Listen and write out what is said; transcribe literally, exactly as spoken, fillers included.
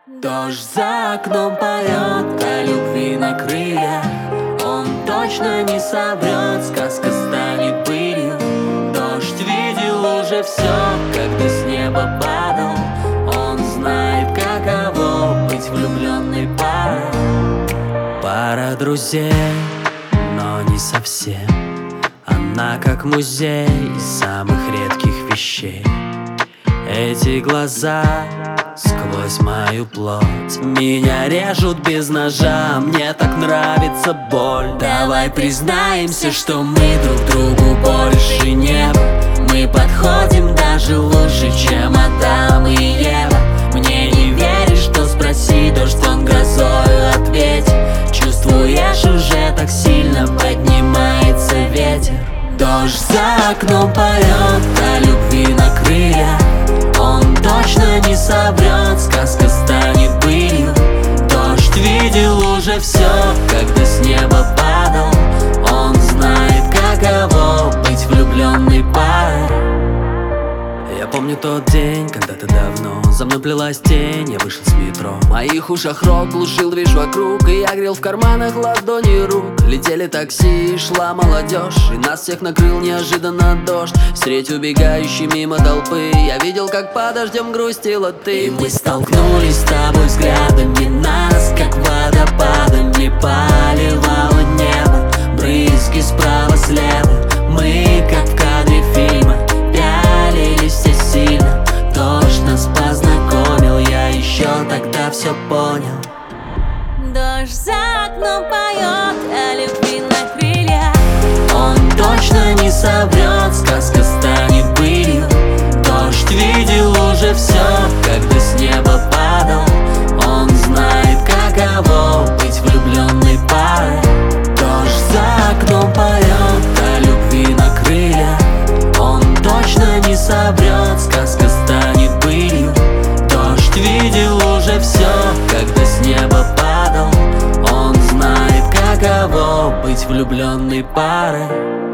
Дождь за окном поет о любви на крыльях. Он точно не соврет, сказка станет былью. Дождь видел уже все, когда с неба падал. Он знает, каково быть влюбленной парой. Пара друзей, но не совсем. Она как музей из самых редких вещей. Эти глаза сквозь мою плоть меня режут без ножа, мне так нравится боль. Давай признаемся, что мы друг другу больше неба. Мы подходим даже лучше, чем Адам и Ева. Мне не веришь, что спроси, дождь он грозою ответит. Чувствуешь, уже так сильно поднимается ветер. Дождь за окном поет о любви на крыльях. Он точно не соврет, сказка станет былью. Дождь видел уже все, когда с неба падал. Он знает, каково быть влюбленной парой. Я помню тот день, когда-то давно за мной плелась тень, я вышел с метро. В моих ушах рок глушил движ вокруг, и я грел в карманах ладони рук. Летели такси, шла молодежь, и нас всех накрыл неожиданно дождь. Средь убегающей мимо толпы я видел, как под дождем грустила ты. И мы столкнулись с тобой взглядами, нас как водопадами поливало небо. Брызги справа слева, мы как в кадре фильма пялились все сильно. Дождь нас познакомил, я еще тогда все понял. Дождь за окном поет о любви на крыльях. Он точно не соврет, сказка станет былью. Дождь видел уже все, когда с неба падал. Он знает, каково быть влюбленной парой. Дождь за окном поет о любви на крыльях. Он точно не соврет, сказка станет былью. Дождь видел уже все, когда с неба падал. Он знает, каково быть влюбленной парой.